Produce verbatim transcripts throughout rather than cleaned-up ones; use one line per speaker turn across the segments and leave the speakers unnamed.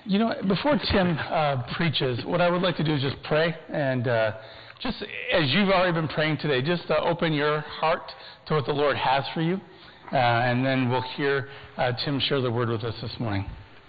You know, before Tim uh, preaches, what I would like to do is just pray. And uh, just as you've already been praying today, just uh, open your heart to what the Lord has for you. Uh, and then we'll hear uh, Tim share the word with us this morning.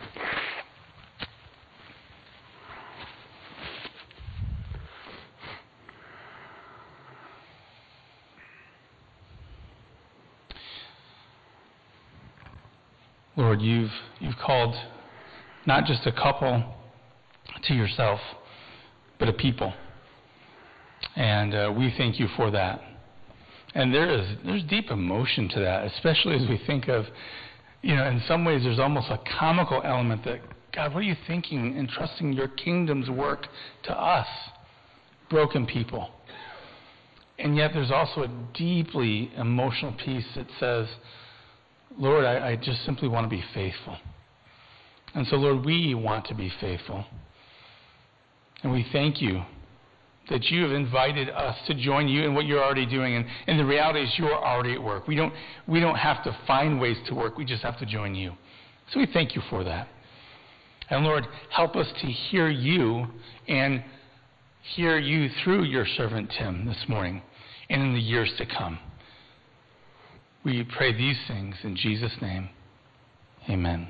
Lord, you've you've called not just a couple to yourself, but a people. And uh, we thank you for that. And there is there's deep emotion to that, especially as we think of, you know, in some ways there's almost a comical element that, God, what are you thinking in trusting your kingdom's work to us, broken people? And yet there's also a deeply emotional piece that says, Lord, I, I just simply want to be faithful. And so, Lord, we want to be faithful. And we thank you that you have invited us to join you in what you're already doing. And, and the reality is you're already at work. We don't, we don't have to find ways to work. We just have to join you. So we thank you for that. And, Lord, help us to hear you and hear you through your servant Tim this morning and in the years to come. We pray these things in Jesus' name. Amen.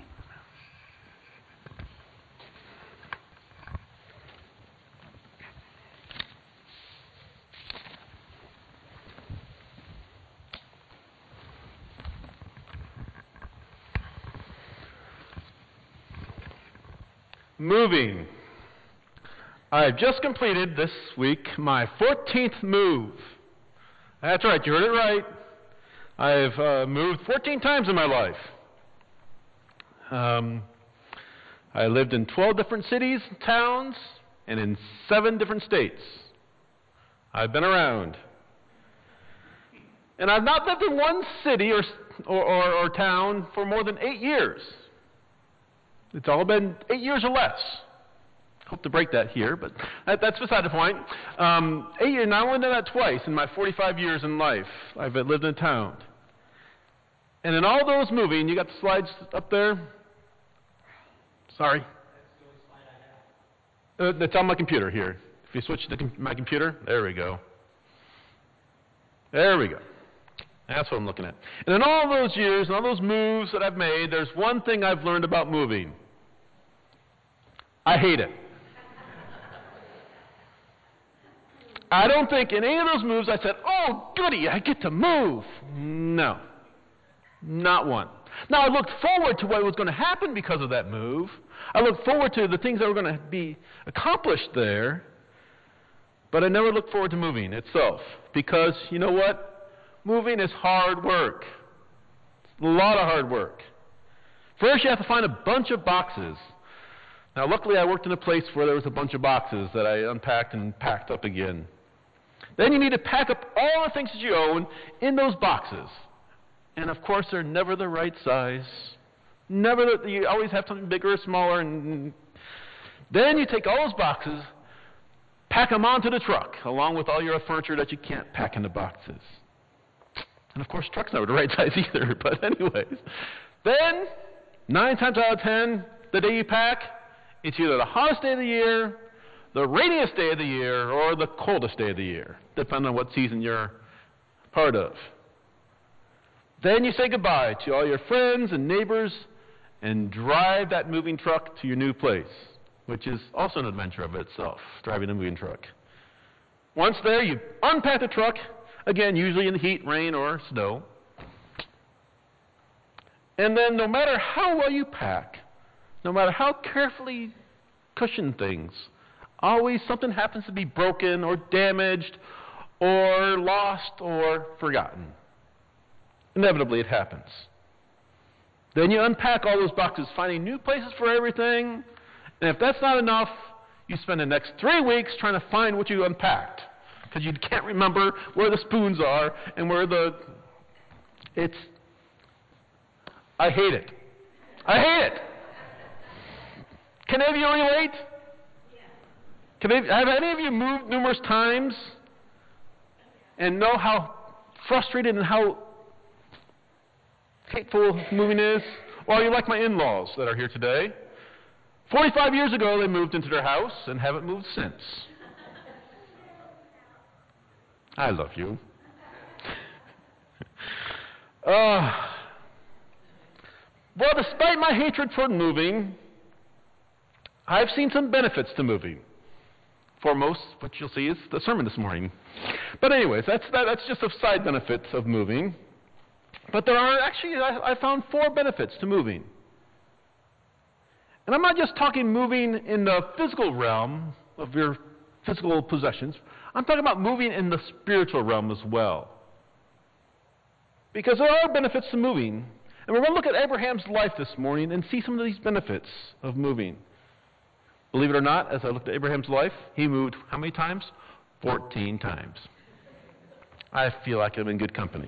Moving. I've just completed this week my fourteenth move. That's right, you heard it right. I've uh, moved fourteen times in my life. Um, I lived in twelve different cities, towns, and in seven different states. I've been around. And I've not lived in one city or, or, or, or town for more than eight years. It's all been eight years or less. Hope to break that here, but that, that's beside the point. Um, eight years, and I only done that twice in my forty-five years in life. I've lived in a town. And in all those moving, you got the slides up there? Sorry. Uh, it's on my computer here. If you switch to com- my computer, there we go. There we go. That's what I'm looking at. And in all those years and all those moves that I've made, there's one thing I've learned about moving. I hate it. I don't think in any of those moves I said, oh, goody, I get to move. No. Not one. Now, I looked forward to what was going to happen because of that move. I looked forward to the things that were going to be accomplished there. But I never looked forward to moving itself. Because, you know what? Moving is hard work. It's a lot of hard work. First, you have to find a bunch of boxes. Now, luckily, I worked in a place where there was a bunch of boxes that I unpacked and packed up again. Then you need to pack up all the things that you own in those boxes. And, of course, they're never the right size. Never, the, you always have something bigger or smaller. And then you take all those boxes, pack them onto the truck, along with all your furniture that you can't pack in the boxes. And, of course, truck's never the right size either. But anyways, then, nine times out of ten, the day you pack, it's either the hottest day of the year, the rainiest day of the year, or the coldest day of the year, depending on what season you're part of. Then you say goodbye to all your friends and neighbors and drive that moving truck to your new place, which is also an adventure of itself, driving a moving truck. Once there, you unpack the truck, again, usually in the heat, rain, or snow. And then no matter how well you pack, no matter how carefully cushion things, always something happens to be broken or damaged or lost or forgotten. Inevitably, it happens. Then you unpack all those boxes, finding new places for everything. And if that's not enough, you spend the next three weeks trying to find what you unpacked, because you can't remember where the spoons are and where the... It's... I hate it. I hate it. Can any of you relate? Can any, have any of you moved numerous times and know how frustrated and how hateful moving is? Or are you like my in-laws that are here today? forty-five years ago, they moved into their house and haven't moved since. I love you. uh, well, despite my hatred for moving, I've seen some benefits to moving. Foremost, what you'll see is the sermon this morning. But anyways, that's, that, that's just a side benefit of moving. But there are actually, I, I found four benefits to moving. And I'm not just talking moving in the physical realm of your physical possessions. I'm talking about moving in the spiritual realm as well. Because there are benefits to moving. And we're going to look at Abraham's life this morning and see some of these benefits of moving. Believe it or not, as I looked at Abraham's life, he moved how many times? fourteen times. I feel like I'm in good company.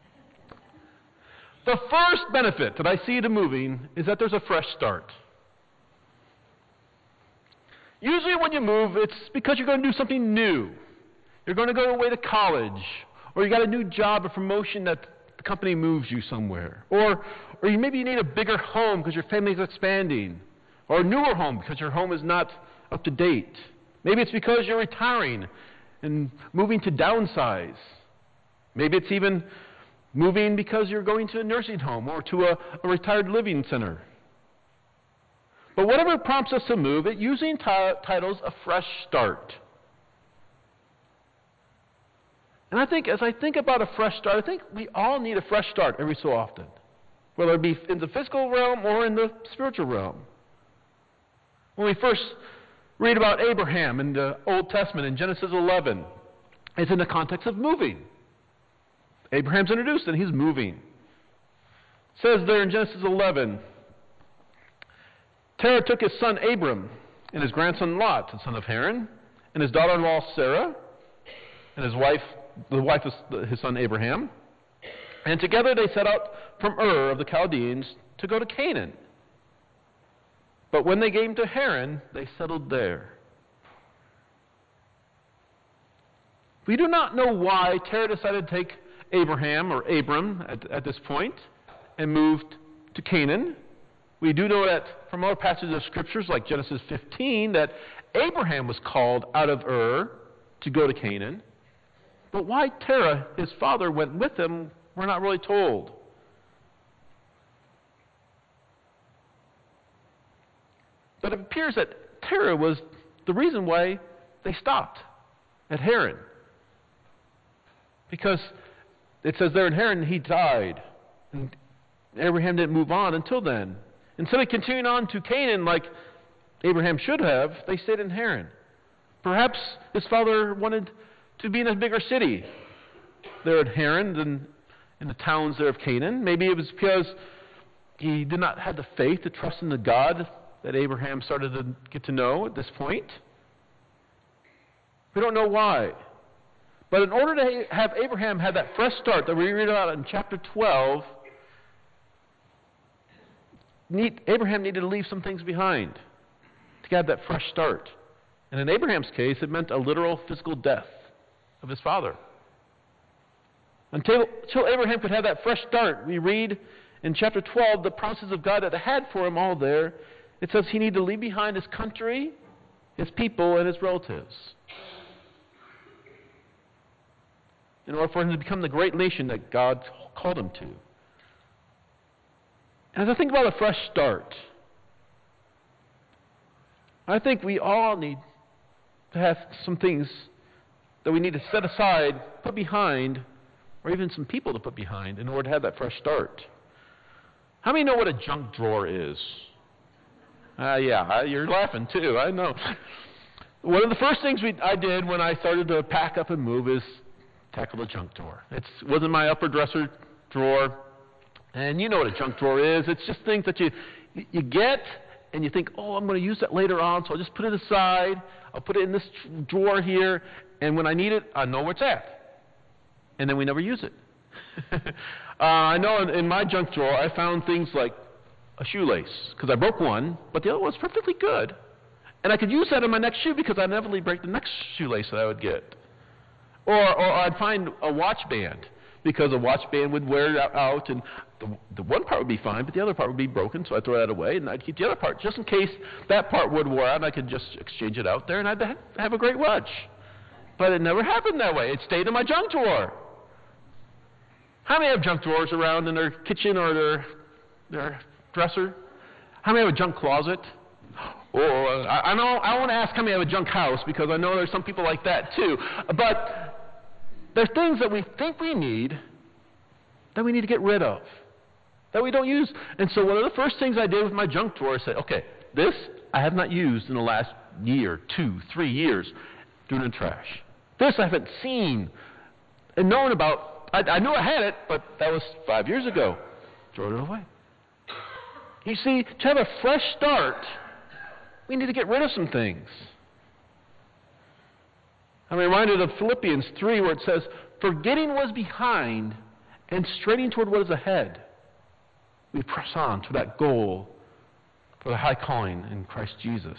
The first benefit that I see to moving is that there's a fresh start. Usually when you move, it's because you're going to do something new. You're going to go away to college, or you got a new job or promotion that the company moves you somewhere. Or, or you, maybe you need a bigger home because your family's expanding. Or a newer home because your home is not up to date. Maybe it's because you're retiring and moving to downsize. Maybe it's even moving because you're going to a nursing home or to a, a retired living center. But whatever prompts us to move, it usually enti- titles a fresh start. And I think, as I think about a fresh start, I think we all need a fresh start every so often, whether it be in the physical realm or in the spiritual realm. When we first read about Abraham in the Old Testament in Genesis eleven, it's in the context of moving. Abraham's introduced and he's moving. It says there in Genesis eleven, Terah took his son Abram and his grandson Lot, the son of Haran, and his daughter-in-law Sarah, and his wife, the wife of his son Abraham, and together they set out from Ur of the Chaldeans to go to Canaan. But when they came to Haran, they settled there. We do not know why Terah decided to take Abraham or Abram at, at this point and moved to Canaan. We do know that from other passages of scriptures like Genesis fifteen that Abraham was called out of Ur to go to Canaan. But why Terah, his father, went with him, we're not really told. But it appears that Terah was the reason why they stopped at Haran. Because it says there in Haran, he died. And Abraham didn't move on until then. Instead of continuing on to Canaan like Abraham should have, they stayed in Haran. Perhaps his father wanted to be in a bigger city there at Haran than in the towns there of Canaan. Maybe it was because he did not have the faith to trust in the God that Abraham started to get to know at this point. We don't know why. But in order to have Abraham have that fresh start that we read about in chapter twelve, need, Abraham needed to leave some things behind to have that fresh start. And in Abraham's case, it meant a literal physical death of his father. Until, until Abraham could have that fresh start, we read in chapter twelve the promises of God that had for him all there. It says he needed to leave behind his country, his people, and his relatives in order for him to become the great nation that God called him to. And as I think about a fresh start, I think we all need to have some things that we need to set aside, put behind, or even some people to put behind in order to have that fresh start. How many know what a junk drawer is? Uh, yeah, you're laughing too, I know. One of the first things we, I did when I started to pack up and move is tackle the junk drawer. It wasn't my upper dresser drawer, and you know what a junk drawer is. It's just things that you you get, and you think, oh, I'm going to use that later on, so I'll just put it aside. I'll put it in this drawer here, and when I need it, I know where it's at. And then we never use it. uh, I know in, in my junk drawer, I found things like a shoelace, because I broke one, but the other one was perfectly good. And I could use that in my next shoe because I'd inevitably break the next shoelace that I would get. Or, or I'd find a watch band because a watch band would wear it out, and the, the one part would be fine, but the other part would be broken, so I'd throw that away, and I'd keep the other part just in case that part would wear out, and I could just exchange it out there, and I'd have a great watch. But it never happened that way. It stayed in my junk drawer. How many have junk drawers around in their kitchen or their, their dresser? How many have a junk closet? Or I, I know I want to ask how many have a junk house, because I know there's some people like that too. But there's things that we think we need that we need to get rid of, that we don't use. And so one of the first things I did with my junk drawer is say, okay, this I have not used in the last year, two, three years. Threw it in the trash. This I haven't seen and known about. I, I knew I had it, but that was five years ago. Throw it away. You see, to have a fresh start, we need to get rid of some things. I'm reminded of Philippians three, where it says, forgetting what is behind and straining toward what is ahead, we press on to that goal for the high calling in Christ Jesus.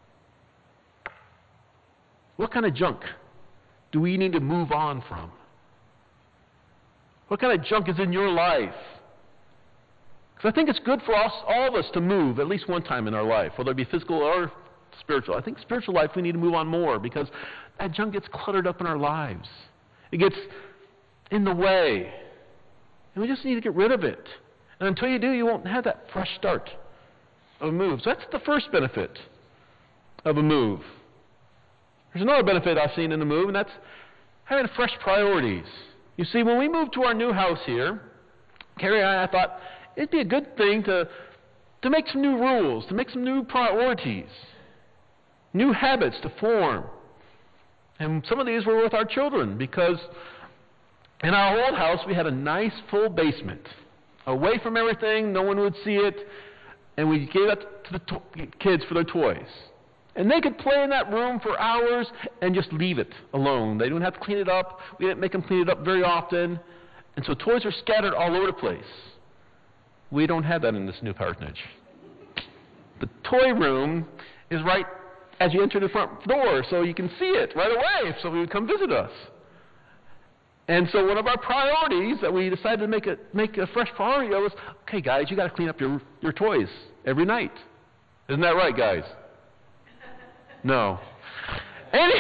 What kind of junk do we need to move on from? What kind of junk is in your life? Because I think it's good for us, all of us to move at least one time in our life, whether it be physical or spiritual. I think spiritual life we need to move on more, because that junk gets cluttered up in our lives. It gets in the way. And we just need to get rid of it. And until you do, you won't have that fresh start of a move. So that's the first benefit of a move. There's another benefit I've seen in a move, and that's having fresh priorities. You see, when we moved to our new house here, Carrie and I, I thought it'd be a good thing to, to make some new rules, to make some new priorities, new habits to form. And some of these were with our children, because in our old house we had a nice full basement, away from everything, no one would see it, and we gave it to the to- kids for their toys. And they could play in that room for hours and just leave it alone. They didn't have to clean it up. We didn't make them clean it up very often. And so toys are scattered all over the place. We don't have that in this new parsonage. The toy room is right as you enter the front door, so you can see it right away if somebody would come visit us. And so one of our priorities that we decided to make a, make a fresh priority was, okay, guys, you got to clean up your, your toys every night. Isn't that right, guys? No. Any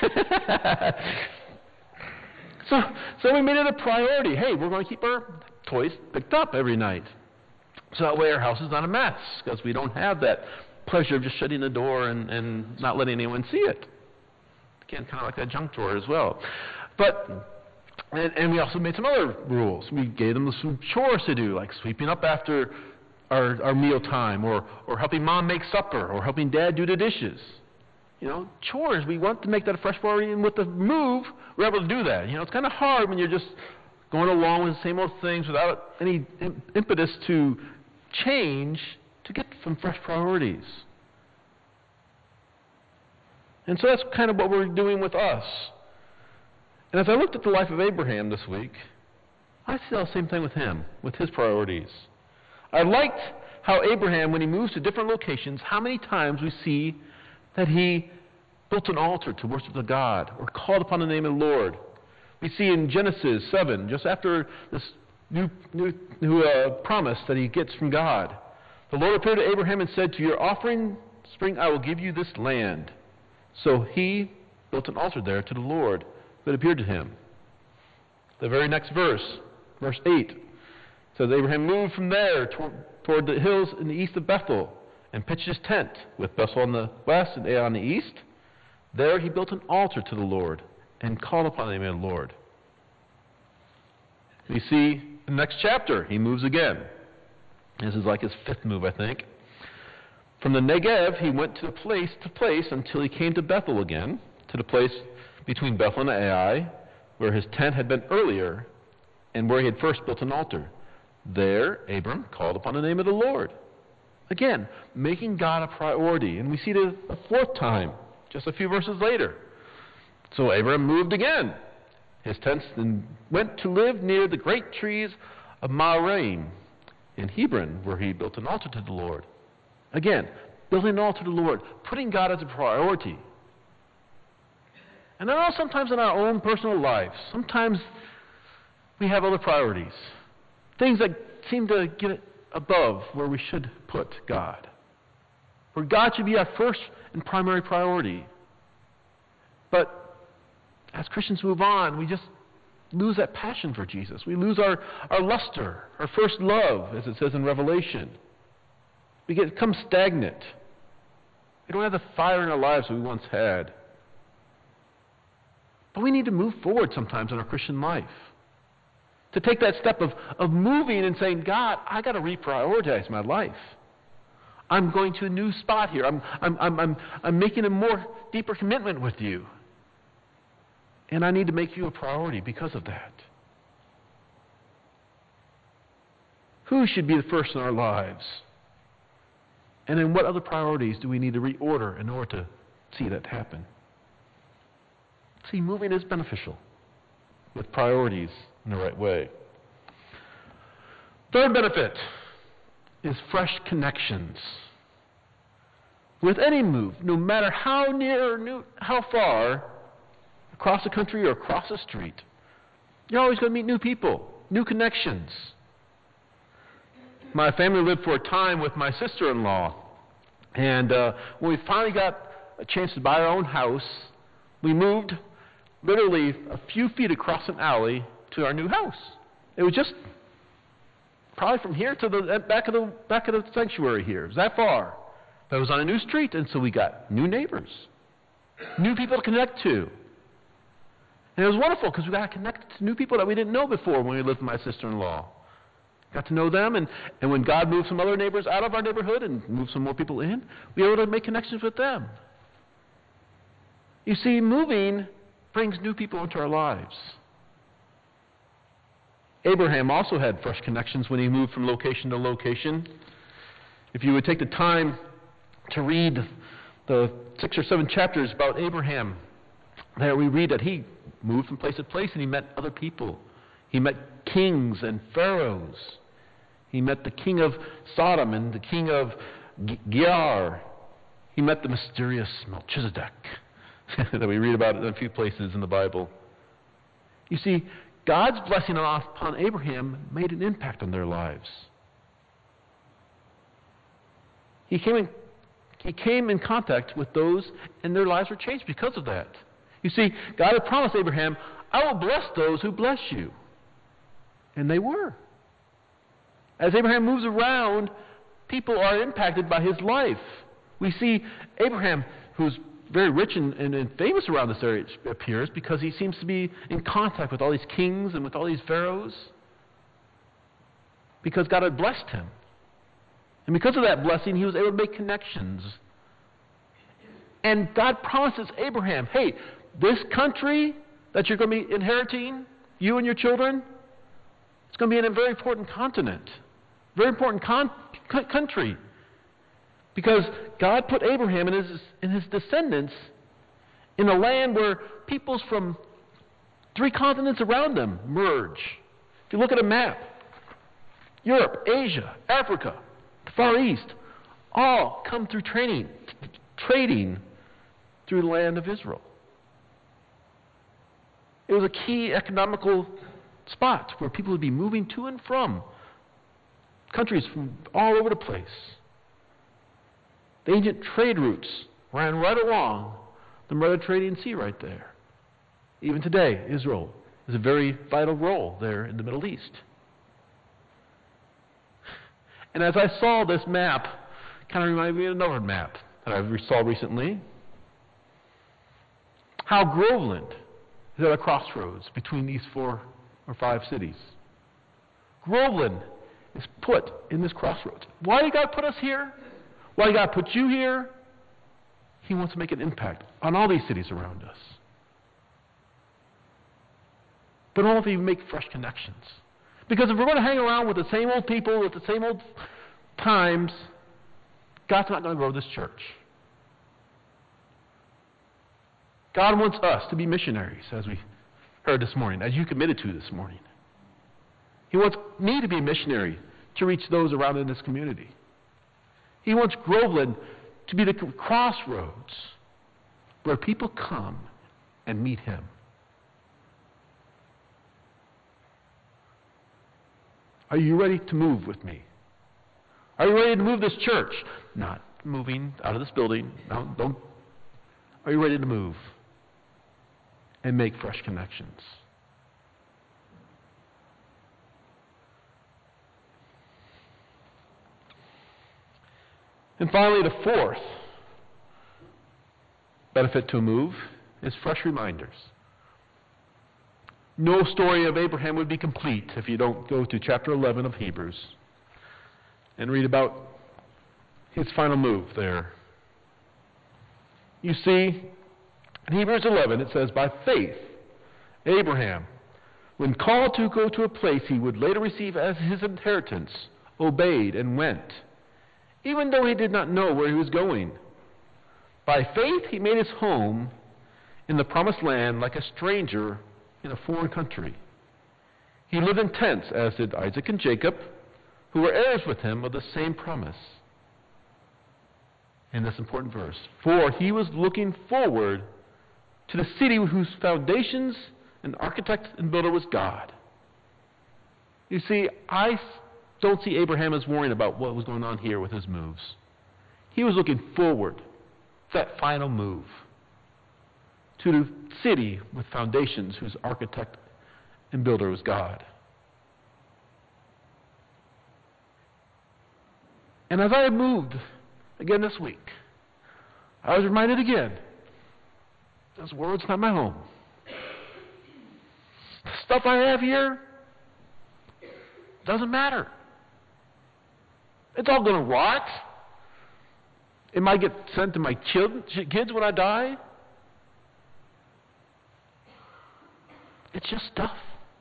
so, so we made it a priority. Hey, we're going to keep our toys picked up every night. So that way our house is not a mess, because we don't have that pleasure of just shutting the door and, and not letting anyone see it. Again, kind of like that junk drawer as well. But, and, and we also made some other rules. We gave them some chores to do, like sweeping up after our, our meal time, or, or helping mom make supper, or helping dad do the dishes. You know, chores, we want to make that a fresh priority, and with the move, we're able to do that. You know, it's kind of hard when you're just going along with the same old things without any im- impetus to change, to get some fresh priorities. And so that's kind of what we're doing with us. And as I looked at the life of Abraham this week, I see the same thing with him, with his priorities. I liked how Abraham, when he moves to different locations, how many times we see that he built an altar to worship the God, or called upon the name of the Lord. We see in Genesis seven, just after this new, new, new uh, promise that he gets from God, the Lord appeared to Abraham and said, to your offering spring I will give you this land. So he built an altar there to the Lord that appeared to him. The very next verse, verse eight, says Abraham moved from there toward, toward the hills in the east of Bethel, and pitched his tent, with Bethel on the west and Ai on the east. There he built an altar to the Lord, and called upon the name of the Lord. We see in the next chapter, he moves again. This is like his fifth move, I think. From the Negev, he went to place to place until he came to Bethel again, to the place between Bethel and Ai, where his tent had been earlier, and where he had first built an altar. There, Abram called upon the name of the Lord. Again, making God a priority. And we see it a fourth time, just a few verses later. So Abraham moved again, his tents, and went to live near the great trees of Maharaim in Hebron, where he built an altar to the Lord. Again, building an altar to the Lord, putting God as a priority. And I know sometimes in our own personal lives, sometimes we have other priorities, things that seem to get above where we should put God, where God should be our first and primary priority. But as Christians move on, we just lose that passion for Jesus. We lose our, our luster, our first love, as it says in Revelation. We get, become stagnant. We don't have the fire in our lives that we once had. But we need to move forward sometimes in our Christian life. To take that step of, of moving and saying, God, I got to reprioritize my life. I'm going to a new spot here. I'm, I'm, I'm, I'm, I'm making a more deeper commitment with you. And I need to make you a priority because of that. Who should be the first in our lives? And then what other priorities do we need to reorder in order to see that happen? See, moving is beneficial with priorities in the right way. Third benefit is fresh connections. With any move, no matter how near or how far, across the country or across the street, you're always going to meet new people, new connections. My family lived for a time with my sister-in-law, and uh, when we finally got a chance to buy our own house, we moved literally a few feet across an alley to our new house. It was just probably from here to the back of the back of the sanctuary here. It was that far. But it was on a new street, and so we got new neighbors, new people to connect to. And it was wonderful because we got connected to new people that we didn't know before when we lived with my sister-in-law. Got to know them, and, and when God moved some other neighbors out of our neighborhood and moved some more people in, we were able to make connections with them. You see, moving brings new people into our lives. Abraham also had fresh connections when he moved from location to location. If you would take the time to read the six or seven chapters about Abraham, there we read that he moved from place to place and he met other people. He met kings and pharaohs. He met the king of Sodom and the king of Gerar. He met the mysterious Melchizedek that we read about in a few places in the Bible. You see, God's blessing upon Abraham made an impact on their lives. He came in, he came in contact with those, and their lives were changed because of that. You see, God had promised Abraham, I will bless those who bless you. And they were. As Abraham moves around, people are impacted by his life. We see Abraham, who's very rich and, and, and famous around this area, it appears, because he seems to be in contact with all these kings and with all these pharaohs, because God had blessed him. And because of that blessing, he was able to make connections. And God promises Abraham, hey, this country that you're going to be inheriting, you and your children, it's going to be in a very important continent, very important con- c- country. Because God put Abraham and his, and his descendants in a land where peoples from three continents around them merge. If you look at a map, Europe, Asia, Africa, the Far East, all come through training, trading through the land of Israel. It was a key economical spot where people would be moving to and from countries from all over the place. The ancient trade routes ran right along the Mediterranean Sea right there. Even today, Israel is a very vital role there in the Middle East. And as I saw this map, it kind of reminded me of another map that I saw recently. How Groveland is at a crossroads between these four or five cities. Groveland is put in this crossroads. Why did God put us here? Why did God put you here? He wants to make an impact on all these cities around us. But only if we make fresh connections. Because if we're going to hang around with the same old people, with the same old times, God's not going to grow this church. God wants us to be missionaries, as we heard this morning, as you committed to this morning. He wants me to be a missionary to reach those around in this community. He wants Groveland to be the crossroads where people come and meet him. Are you ready to move with me? Are you ready to move this church? Not moving out of this building. No, don't. Are you ready to move and make fresh connections? And finally, the fourth benefit to a move is fresh reminders. No story of Abraham would be complete if you don't go to chapter eleven of Hebrews and read about his final move there. You see, in Hebrews eleven it says, by faith, Abraham, when called to go to a place he would later receive as his inheritance, obeyed and went, even though he did not know where he was going. By faith he made his home in the promised land like a stranger in a foreign country. He lived in tents, as did Isaac and Jacob, who were heirs with him of the same promise. In this important verse, for he was looking forward to the city whose foundations and architect and builder was God. You see, I don't see Abraham as worrying about what was going on here with his moves. He was looking forward to that final move, to the city with foundations whose architect and builder was God. And as I moved again this week, I was reminded again, this world's not my home. The stuff I have here doesn't matter. It's all going to rot. It might get sent to my kids when I die. It's just stuff.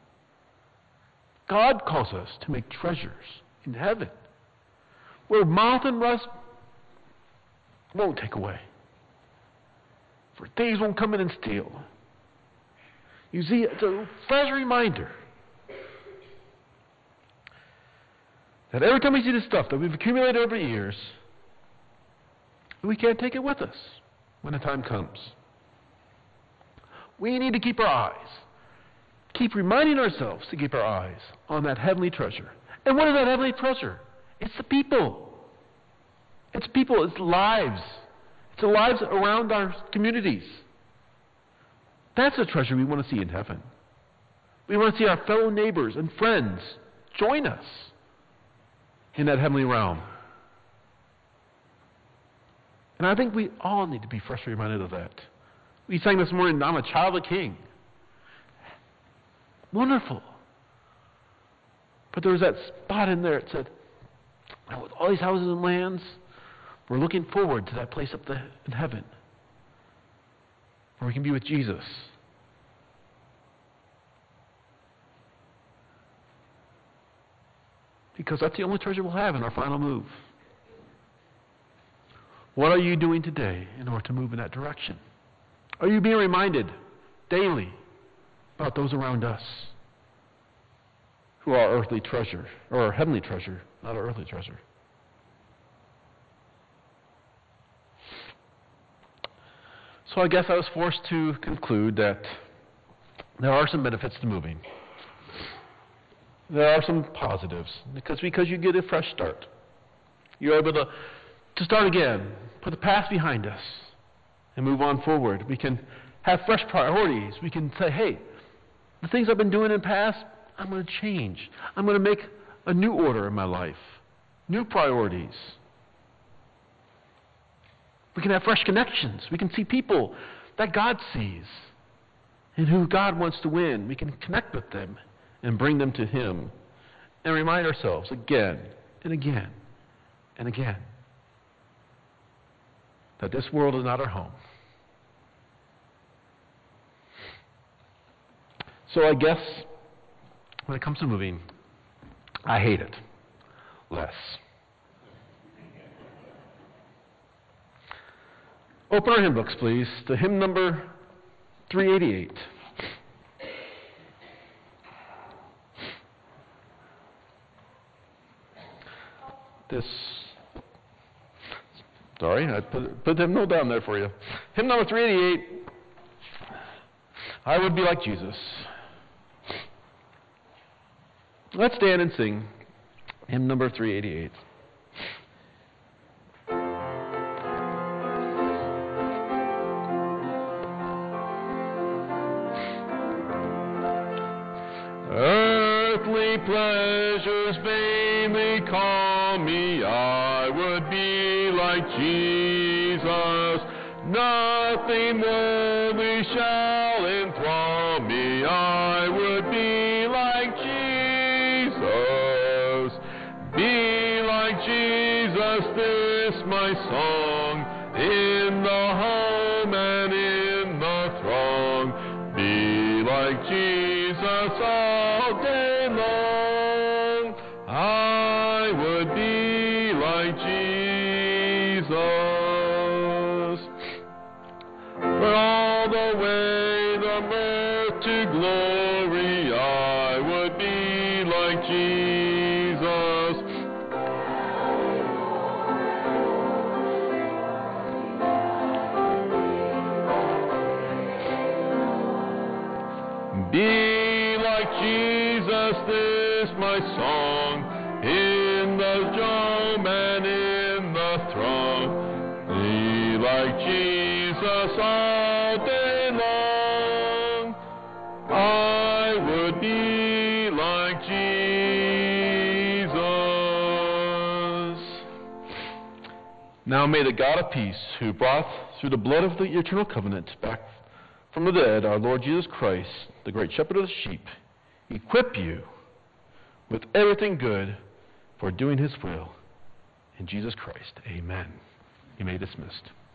God calls us to make treasures in heaven, where moth and rust won't take away, for thieves won't come in and steal. You see, it's a fresh reminder that every time we see this stuff that we've accumulated over years, we can't take it with us when the time comes. We need to keep our eyes, keep reminding ourselves to keep our eyes on that heavenly treasure. And what is that heavenly treasure? It's the people. It's people. It's lives. It's the lives around our communities. That's the treasure we want to see in heaven. We want to see our fellow neighbors and friends join us in that heavenly realm. And I think we all need to be freshly reminded of that. We sang this morning, I'm a child of the King. Wonderful. But there was that spot in there that said, with all these houses and lands, we're looking forward to that place up the, in heaven where we can be with Jesus. Because that's the only treasure we'll have in our final move. What are you doing today in order to move in that direction? Are you being reminded daily about those around us who are our earthly treasure, or our heavenly treasure, not our earthly treasure? So I guess I was forced to conclude that there are some benefits to moving. There are some positives, because because you get a fresh start. You're able to, to start again, put the past behind us, and move on forward. We can have fresh priorities. We can say, hey, the things I've been doing in the past, I'm going to change. I'm going to make a new order in my life, new priorities. We can have fresh connections. We can see people that God sees and who God wants to win. We can connect with them and bring them to Him and remind ourselves again and again and again that this world is not our home. So I guess when it comes to moving, I hate it less. Open our hymn books, please, to hymn number three eighty-eight. This, sorry, I put, put the hymn note down there for you. Hymn number three eighty-eight, I Would Be Like Jesus. Let's stand and sing. Hymn number three eighty-eight. Earthly pleasures vainly call me, I would be like Jesus. Nothing worldly shall enthrall me, I would be like Jesus. Be like Jesus, this my song, in the home and in the throng. Be like Jesus all day long, I would be like Jesus. For all the way the mirth to glory, I would be like Jesus. Be like Jesus, this my song, in the dome and in the throng. Be like Jesus all day long, I would be like Jesus. Now may the God of peace, who brought through the blood of the eternal covenant back from the dead our Lord Jesus Christ, the great shepherd of the sheep, equip you with everything good for doing his will. In Jesus Christ, amen. You may be dismissed.